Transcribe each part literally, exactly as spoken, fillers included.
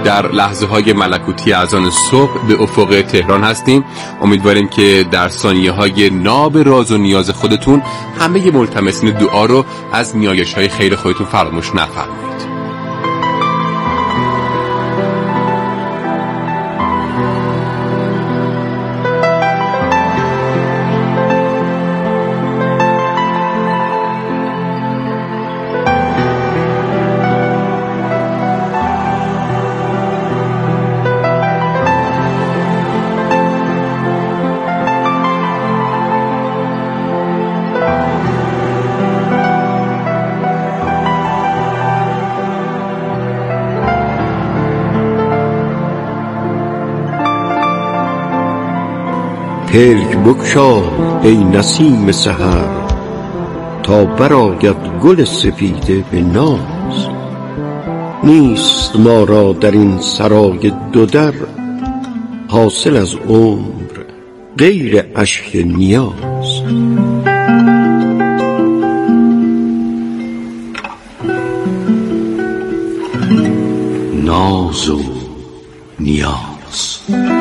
در لحظه های ملکوتی اذان صبح به افق تهران هستیم. امیدواریم که در ثانیه های ناب راز و نیاز خودتون همه ملتمسین دعا رو از نیایش های خیر خودتون فراموش نفرمایید. پلک بگشا ای نسیم سحر، تا برآید گل سپیده به ناز. نیست ما را در این سرای دو در، حاصل از عمر غیر اشک نیاز. ناز و نیاز.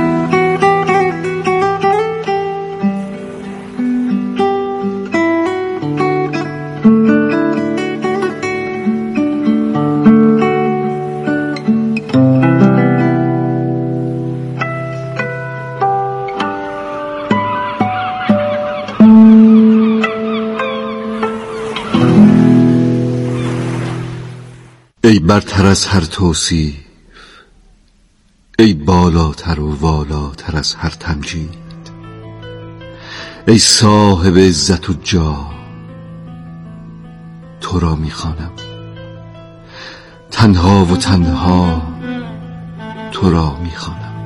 ای برتر از هر توصیف، ای بالاتر و والاتر از هر تمجید، ای صاحب عزت و جاه، تو را میخوانم تنها و تنها، تو را میخوانم.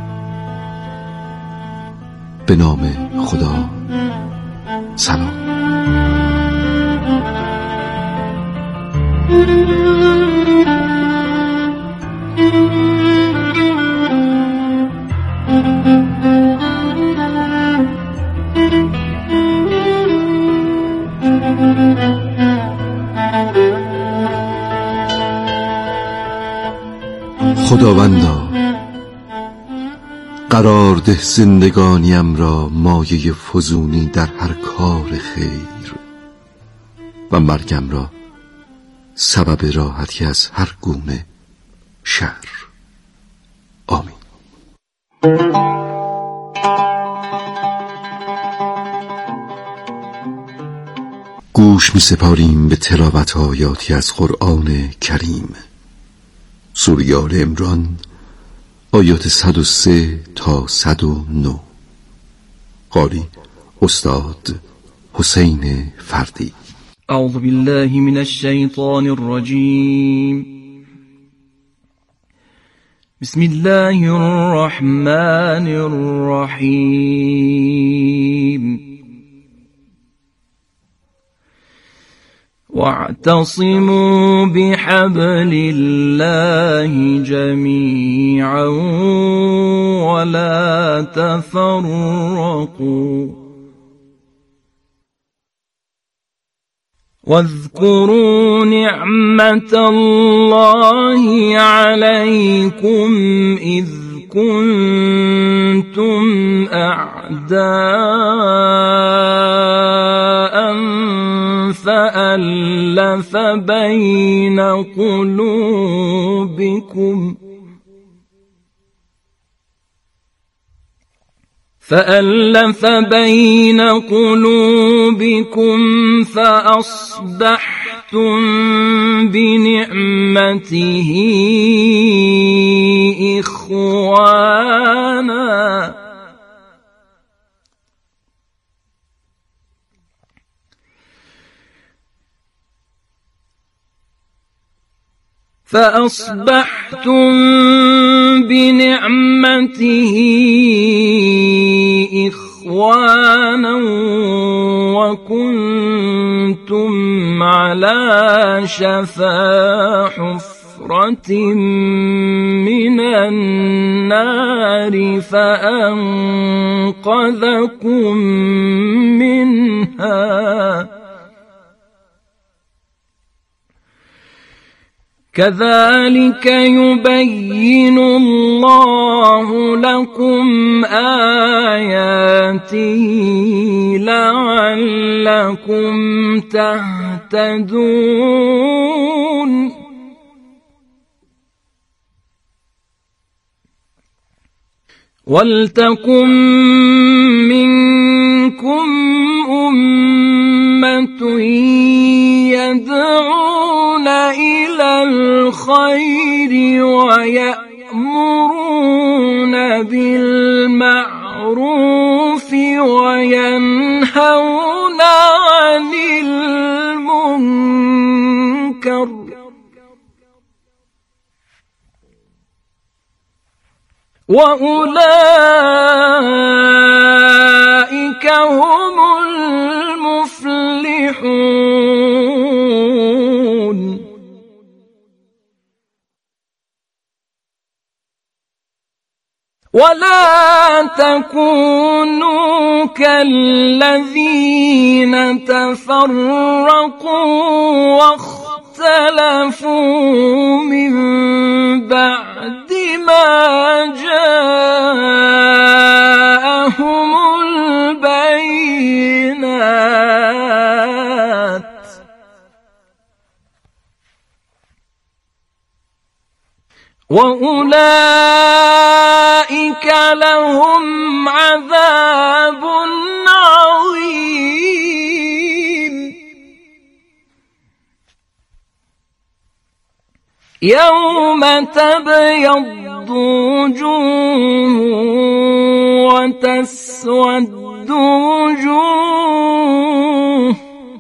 به نام خدا. سلام. خداوندا، قرار ده زندگانیم را مایه فزونی در هر کار خیر، و مرگم را سبب راحتی از هر گونه شر. آمین. گوش می سپاریم به تلاوت آیاتی از قرآن کریم. سوره آل عمران، آیات صد و سه تا صد و نه. قاری استاد حسین فردی. اعوذ بالله من الشیطان الرجیم. بسم الله الرحمن الرحیم. واعتصموا بحبل الله جميعا ولا تفرقوا واذكروا نعمة الله عليكم إذ كنتم أعداء فألف بين قلوبكم فألف بين قلوبكم فأصبحتم بنعمته إخوانا فأصبحتم بنعمته إخوانا وكنتم على شفا حفرة من النار فأنقذكم منها كذلك يبين الله لكم آياته لعلكم تهتدون ولتكن منكم أمة يدعون إلى الخير ويأمرون بالمعروف وينهون عن المنكر وأولئك هم المفلحون ولا تكونوا كالذين تفرقوا واختلفوا من بعد ما جاءهم البينات وأولئك لهم عذاب عظيم يوم تبيض وجوه وتسود وجوه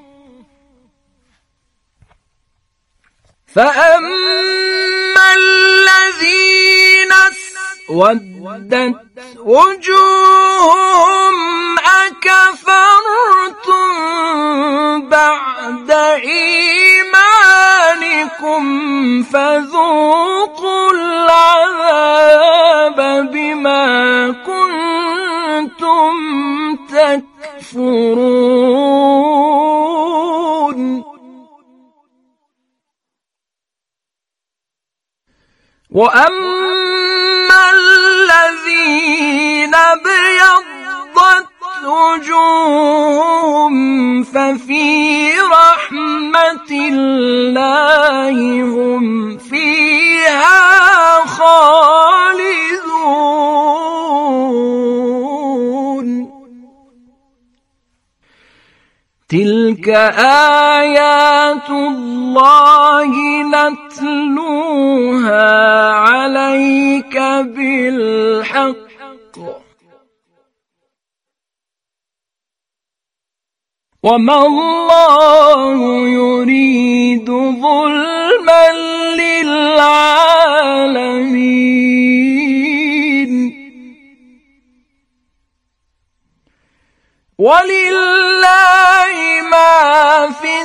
فأما الذين اسودت وجوههم أكفرتم بعد إيمانكم فذوقوا العذاب بما كنتم تكفرون وأما الذين ابيضت وجوههم ففي رحمة الله هم فيها خالدون تلك آيات الله نتلوها عليك بالحق وما الله يريد ظلما للعالمين ولله ما في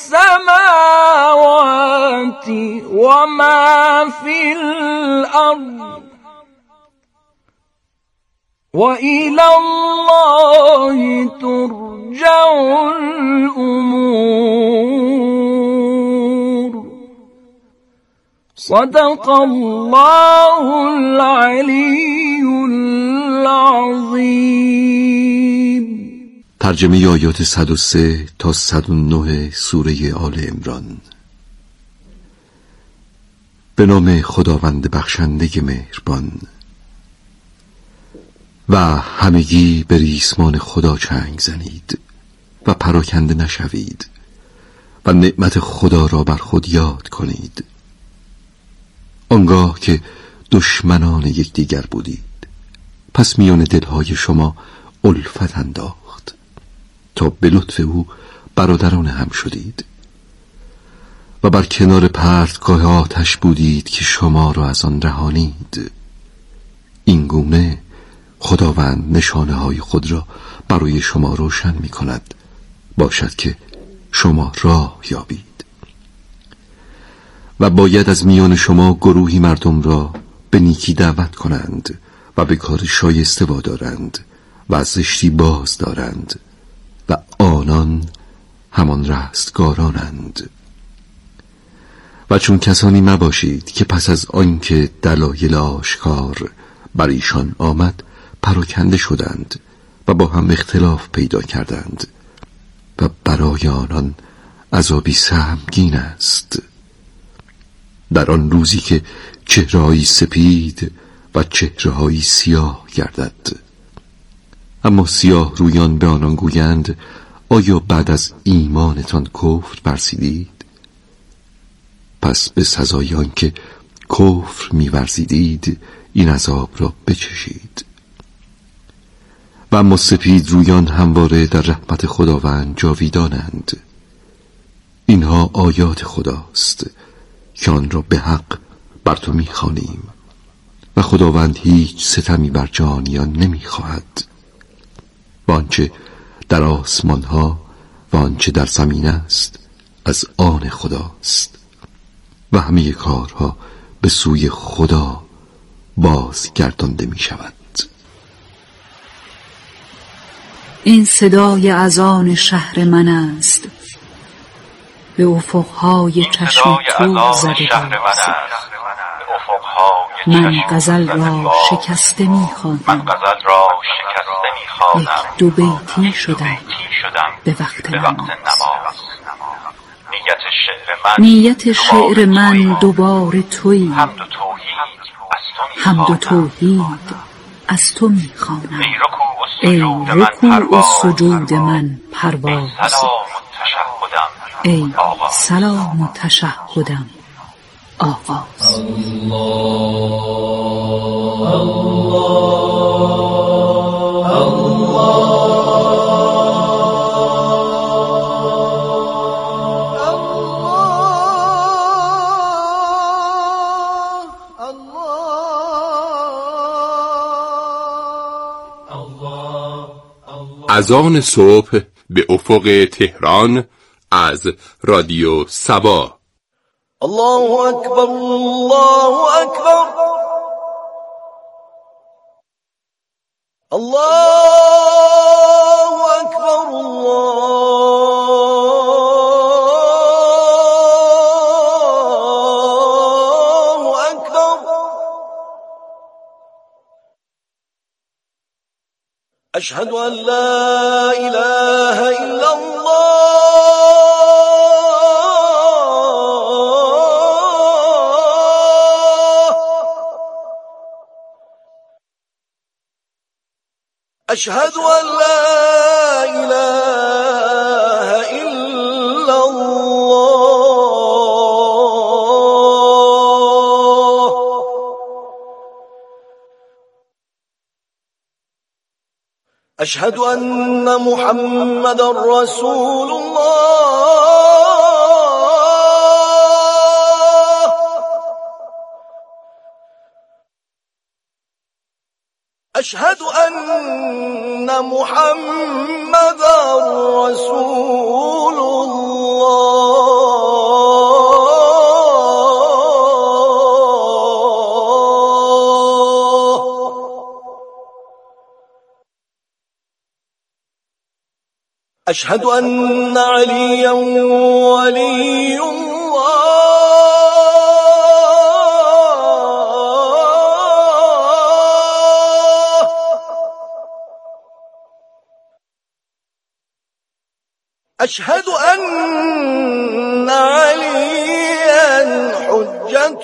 السماوات وما في الأرض وإلى الله ترجع الأمور صدق الله العلي العظيم. ترجمه آیات صد و سه تا صد و نه سوره آل عمران. به نام خداوند بخشنده مهربان. و همگی به ریسمان خدا چنگ زنید و پراکنده نشوید و نعمت خدا را بر خود یاد کنید، آنگاه که دشمنان یکدیگر بودید، پس میان دلهای شما الفت انداخت تا به لطف او برادران هم شدید و بر کنار پرتگاه آتش بودید که شما را از آن رهانید. این گونه خداوند نشانه های خود را برای شما روشن می کند، باشد که شما راه یابید. و باید از میان شما گروهی مردم را به نیکی دعوت کنند و به کار شایسته وادارند و از زشتی باز دارند و آنان همان رستگارانند. و چون کسانی مباشید که پس از آنکه دلایل آشکار بر ایشان آمد پراکنده شدند و با هم اختلاف پیدا کردند و برای آنان عذابی سهمگین است. در آن روزی که چهره‌هایی سپید و چهره‌هایی سیاه گردد. اما سیاه رویان به آنان گویند آیا بعد از ایمانتان کفر ورزیدید؟ پس به سزای آن که کفر می‌ورزیدید این عذاب را بچشید. و اما سپید رویان همواره در رحمت خداوند جاویدانند. اینها آیات خداست که آن را به حق بر تو می‌خوانیم و خداوند هیچ ستمی بر جانیان نمی‌خواهد. و آنچه در آسمان ها و آنچه در زمین است از آن خداست و همه کارها به سوی خدا بازگردانده می شود. این صدای اذان شهر من است، به افقهای چشم تو زده باز. من غزل را شکسته می خوانم، یک دو بیتی شدم به وقت نماز. نیت شعر من دوباره تویی، حمد و توحید از تو می خوانم. ای رکوع و سجود من پرواز، ای سلام و تشهدم آغاز. اذان صبح به افق تهران از رادیو سبا. الله اکبر الله اکبر الله اکبر الله اکبر. اشهد ان لا اله الا الله اشهد ان لا اله الا الله. اشهد ان محمد رسول الله. اشهد ان محمد رسول الله. اشهد ان عليا ولي الله. اشهد ان عليا حجة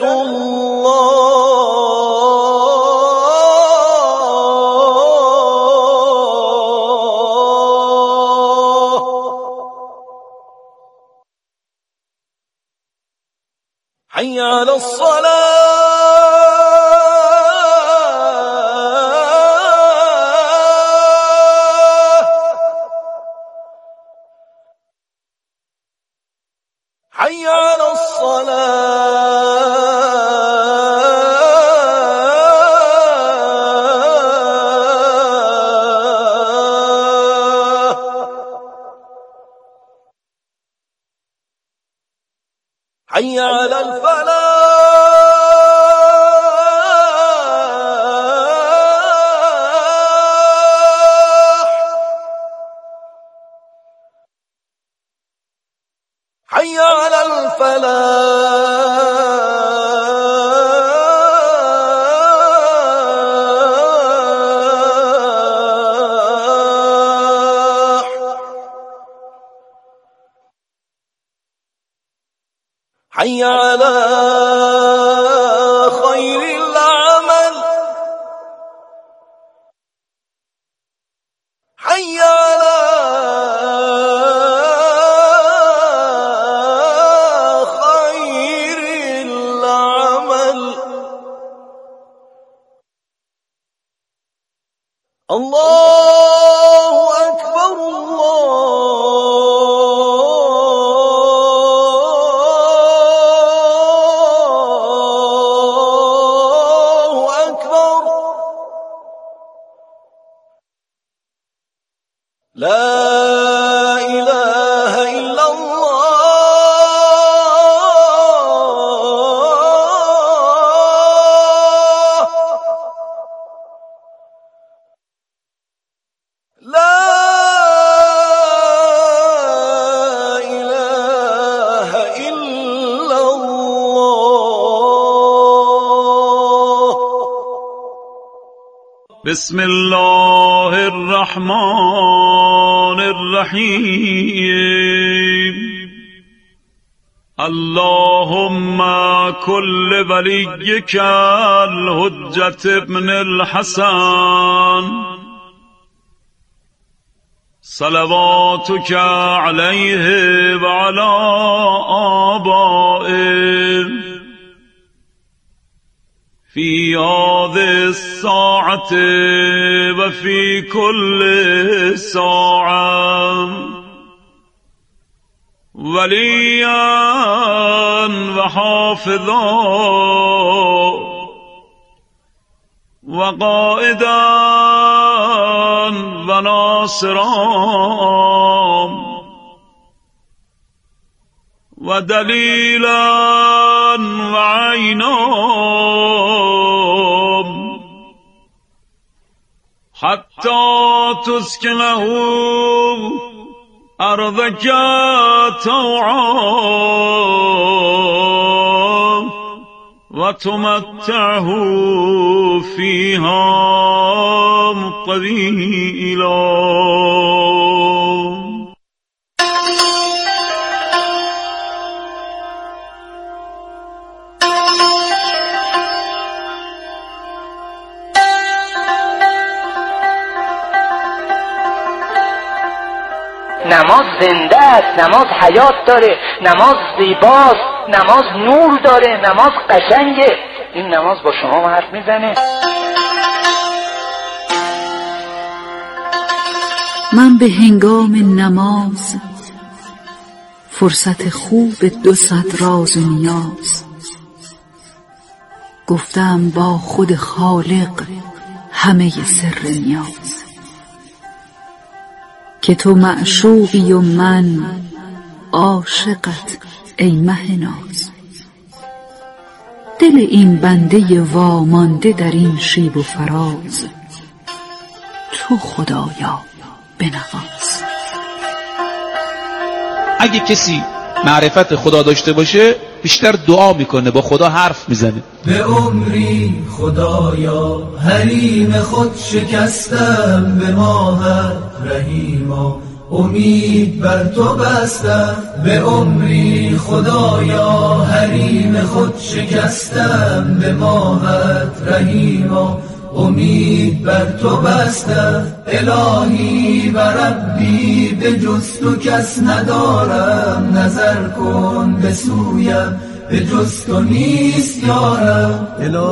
الله. حي على الصلاة. حي على الصلاة. حي على الفلاح. حي على الفلاح حي على خير العمل حي على خير العمل الله أكبر الله أكبر لا إله إلا الله لا إله إلا الله. بسم الله الرحمن الرحیم. اللهم كل وليك الحجة ابن الحسن صلواتك عليه وعلى آبائه في هذه الساعة وفي كل ساعة وليا وحافظا وقائدا وناصرا ودليلا وعينا حتى تسكنه أرضك طوعا وتمتعه فيها طويلا. نماز زنده است، نماز حیات داره، نماز زیباست، نماز نور داره، نماز قشنگه. این نماز با شما حرف میزنه. من به هنگام نماز فرصت خوب دو صد راز و نیاز گفتم با خود خالق همه سر نیاز که تو معشوقی و من عاشقت ای مه ناز. دل این بنده وامانده در این شیب و فراز تو خدایا بنواز. اگه کسی معرفت خدا داشته باشه بیشتر دعا میکنه، با خدا حرف میزنه. به عمری خدایا حریم خود شکستم، به ماهت رحیما امید بر تو بستم. به عمری خدایا حریم خود شکستم، به ماهت رحیما امید بر تو بستم. الهی و ربی به جز تو کس ندارم، نظر کن به سویم به جز تو نیست یارم.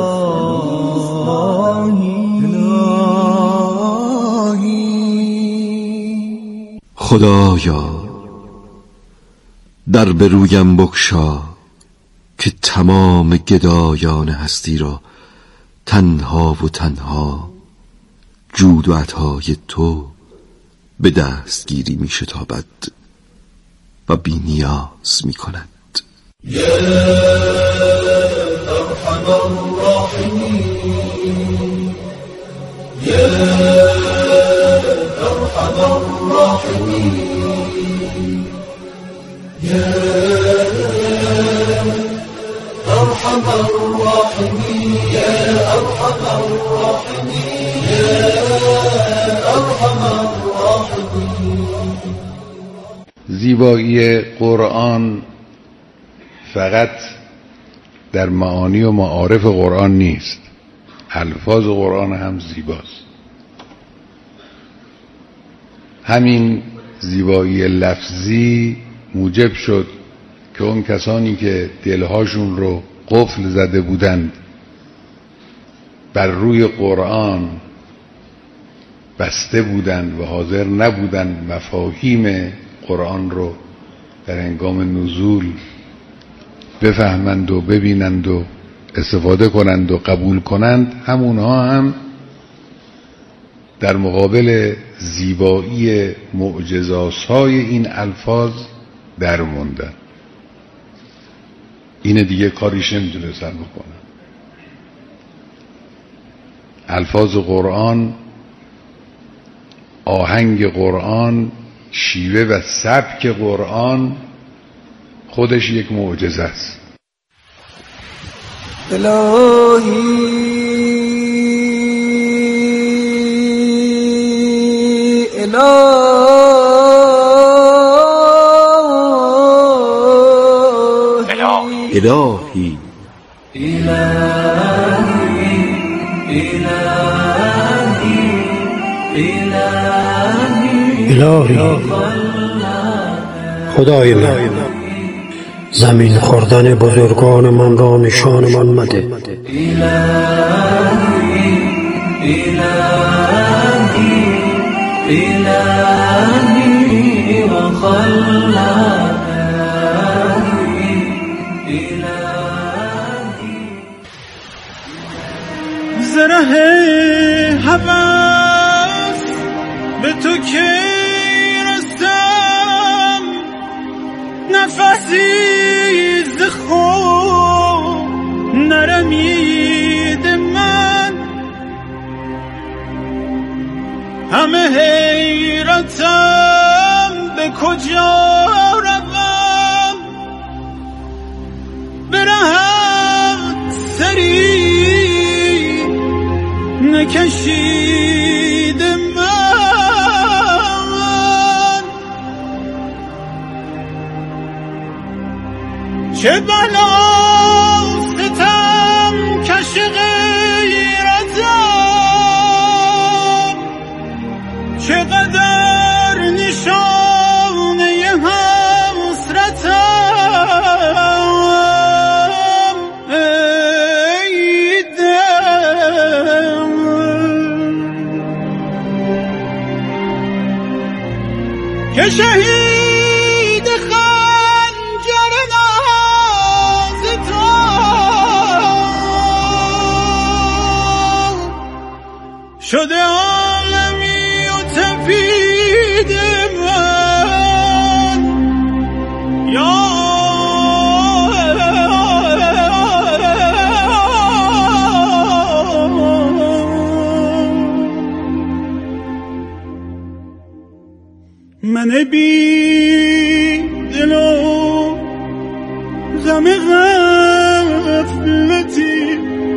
الهی خدایا در به رویم بگشا که تمام گدایان هستی را تنها و تنها جود و عطای تو به دستگیری می شتابد و بی نیاز می کند. یا ارحم الراحمین، یا ارحم الراحمین، یا أرحم الراحمين يا أرحم الراحمين يا أرحم الراحمين. زیبایی قرآن فقط در معانی و معارف قرآن نیست، الفاظ قرآن هم زیباست. همین زیبایی لفظی موجب شد که اون کسانی که دلهاشون رو قفل زده بودند بر روی قرآن بسته بودند و حاضر نبودند مفاهیم قرآن رو در هنگام نزول بفهمند و ببینند و استفاده کنند و قبول کنند، همونها هم در مقابل زیبایی معجزات‌های این الفاظ در موندن. این دیگه کاریش نمیتونستن بکنن. الفاظ قرآن، آهنگ قرآن، شیوه و سبک قرآن خودش یک معجزه است. الهی الهی الهی خدای من، زمین خوردن بزرگان من را نشان من مده. إلهي وخلاك زره هوس به تو که رستم، نفسی ز خود نرمید من، همه حیرتم به کجا روم، برهت سری نکشید من، چه بلاست ستم کش غیرتم، چقدر نشانه حسرتم، ای دل که شهید خنجر ناز تو شده عالمی و تپید من، یا من بی دل و غم غفلتی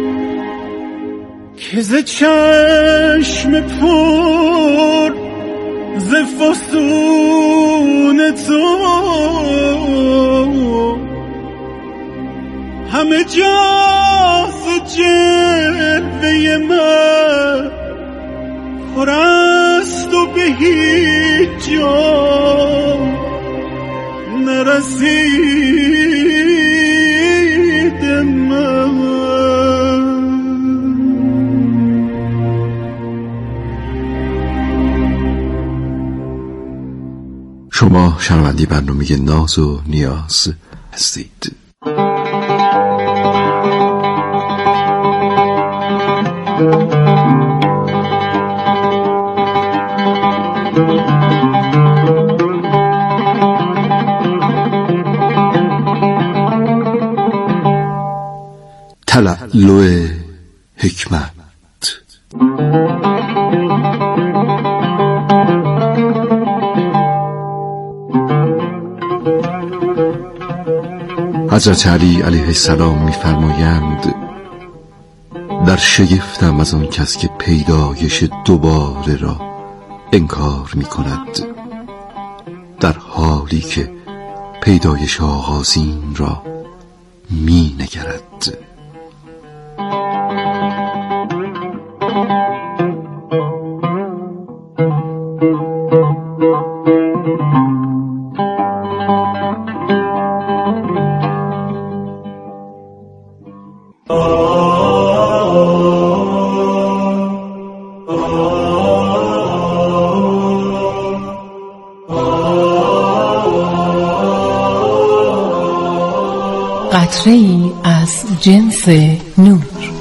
که ز چشم پر ز فسون تو همه جا ز جلوه من پر است و به هیچ جا نرسید من. شما شنونده برنامه ناز و نیاز هستید. تلالو حکمت. حضرت علی علیه السلام می‌فرمایند در شگفتم از آن کس که پیدایش دوباره را انکار می‌کند در حالی که پیدایش آغازین را می‌نگرد. قطره‌ای از جنس نور.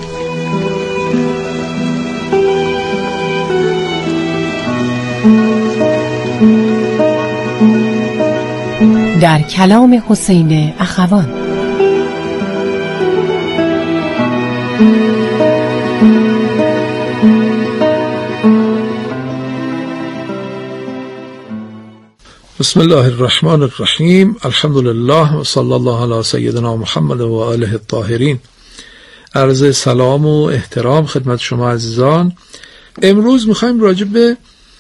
در کلام حسین اخوان. بسم الله الرحمن الرحیم. الحمد لله و صلی الله علی سیدنا محمد و آله الطاهرین. عرض سلام و احترام خدمت شما عزیزان. امروز میخوایم راجع به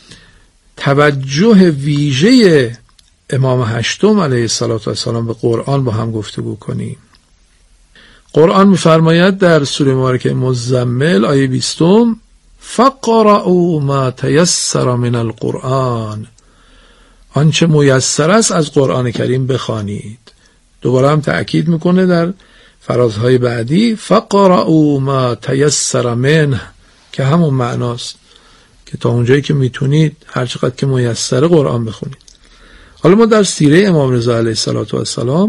توجه ویژه امام هشتم علیه السلام به قرآن با هم گفتگو کنیم. قرآن میفرماید در سوره مبارکه مزمل آیه بیستم فقرؤوا ما تیسر من القرآن، آنچه میسر است از قرآن کریم بخوانید. دوباره هم تأکید میکنه در فرازهای بعدی فقرؤوا ما تیسر منه، که همون معناست که تا اونجایی که میتونید هر چقدر که میسر قرآن بخونید. حالا ما در سیره امام رضا علیه السلام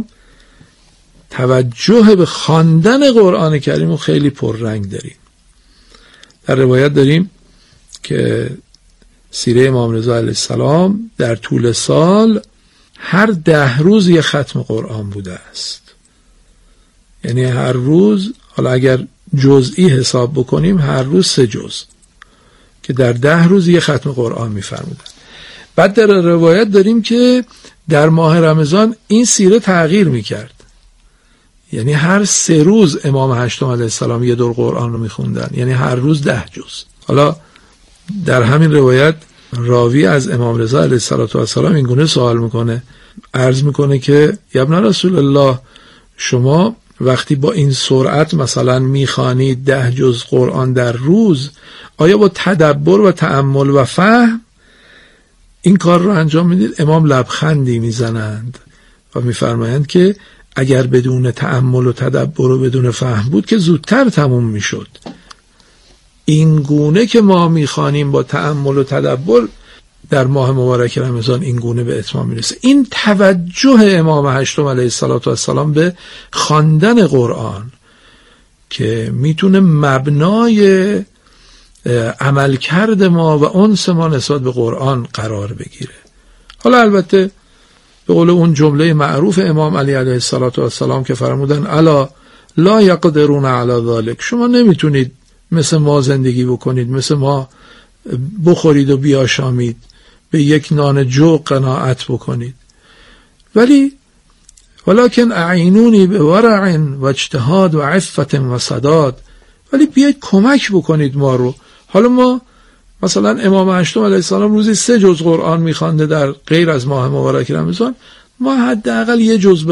توجه به خواندن قرآن کریم رو خیلی پررنگ داریم. در روایت داریم که سیره امام رضا علیه السلام در طول سال هر ده روز یه ختم قرآن بوده است. یعنی هر روز، حالا اگر جزئی حساب بکنیم، هر روز سه جز که در ده روز یه ختم قرآن می‌فرمودن. بعد در روایت داریم که در ماه رمضان این سیره تغییر می‌کرد. یعنی هر سه روز امام هشتم علیه السلام یه دور قرآن رو می‌خوندن، یعنی هر روز ده جز. حالا در همین روایت راوی از امام رضا علیه السلام این گونه سوال میکنه، عرض میکنه که یا ابن رسول الله، شما وقتی با این سرعت مثلا میخوانید ده جز قرآن در روز، آیا با تدبر و تأمل و فهم این کار رو انجام میدید؟ امام لبخندی میزنند و میفرمایند که اگر بدون تأمل و تدبر و بدون فهم بود که زودتر تموم میشد. این گونه که ما میخوانیم با تأمل و تدبر در ماه مبارک رمضان این گونه به اتمام میرسه. این توجه امام هشتم علیه السلام به خواندن قرآن که میتونه مبنای عملکرد ما و انس ما نسبت به قرآن قرار بگیره. حالا البته به قول اون جمله معروف امام علی علیه السلام که فرمودن الا لا یقدرون علی ذلک، شما نمیتونید مثل ما زندگی بکنید، مثل ما بخورید و بیاشامید، به یک نان جو قناعت بکنید، ولی ولکن اعینونی به ورع و اجتهاد و عفت و صداد، ولی بیاید کمک بکنید ما رو. حالا ما مثلا امام هشتم علیه السلام روزی سه جز قرآن میخوانده در غیر از ماه مبارک رمضان، ما حداقل یه جز